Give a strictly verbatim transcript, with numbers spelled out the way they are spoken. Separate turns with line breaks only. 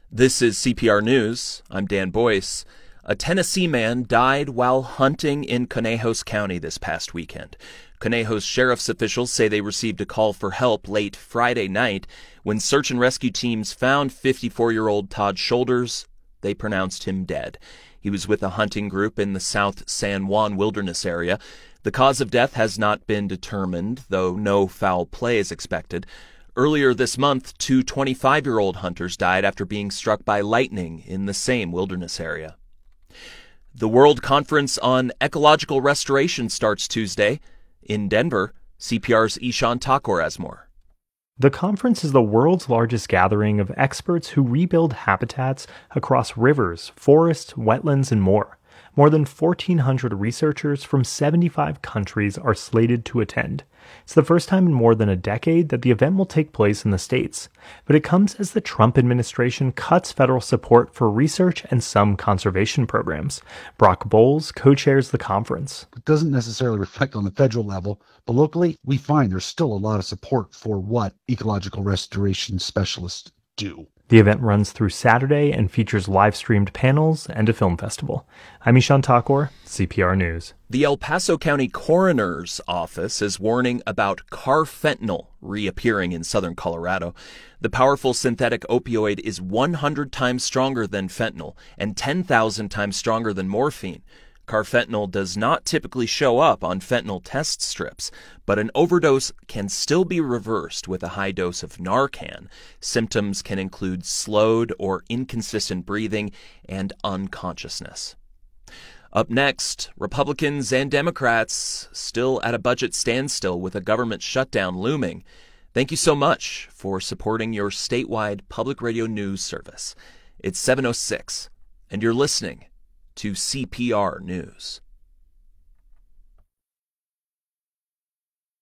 This is C P R News. I'm Dan Boyce. A Tennessee man died while hunting in Conejos County this past weekend. Conejos sheriff's officials say they received a call for help late Friday night. When search and rescue teams found fifty-four-year-old Todd Shoulders, they pronounced him dead. He was with a hunting group in the South San Juan Wilderness area. The cause of death has not been determined, though no foul play is expected. Earlier this month, two twenty-five-year-old hunters died after being struck by lightning in the same wilderness area. The World Conference on Ecological Restoration starts Tuesday. In Denver, C P R's Ishan Thakur has more.
The conference is the world's largest gathering of experts who rebuild habitats across rivers, forests, wetlands, and more. More than fourteen hundred researchers from seventy-five countries are slated to attend. It's the first time in more than a decade that the event will take place in the States, but it comes as the Trump administration cuts federal support for research and some conservation programs. Brock Bowles co-chairs the conference.
It doesn't necessarily reflect on the federal level, but locally, we find there's still a lot of support for what ecological restoration specialists do.
The event runs through Saturday and features live-streamed panels and a film festival. I'm Ishan Thakur, C P R News.
The El Paso County Coroner's Office is warning about carfentanil reappearing in southern Colorado. The powerful synthetic opioid is one hundred times stronger than fentanyl and ten thousand times stronger than morphine. Carfentanil does not typically show up on fentanyl test strips, but an overdose can still be reversed with a high dose of Narcan. Symptoms can include slowed or inconsistent breathing and unconsciousness. Up next, Republicans and Democrats still at a budget standstill with a government shutdown looming. Thank you so much for supporting your statewide public radio news service. It's seven oh six, and you're listening to C P R News.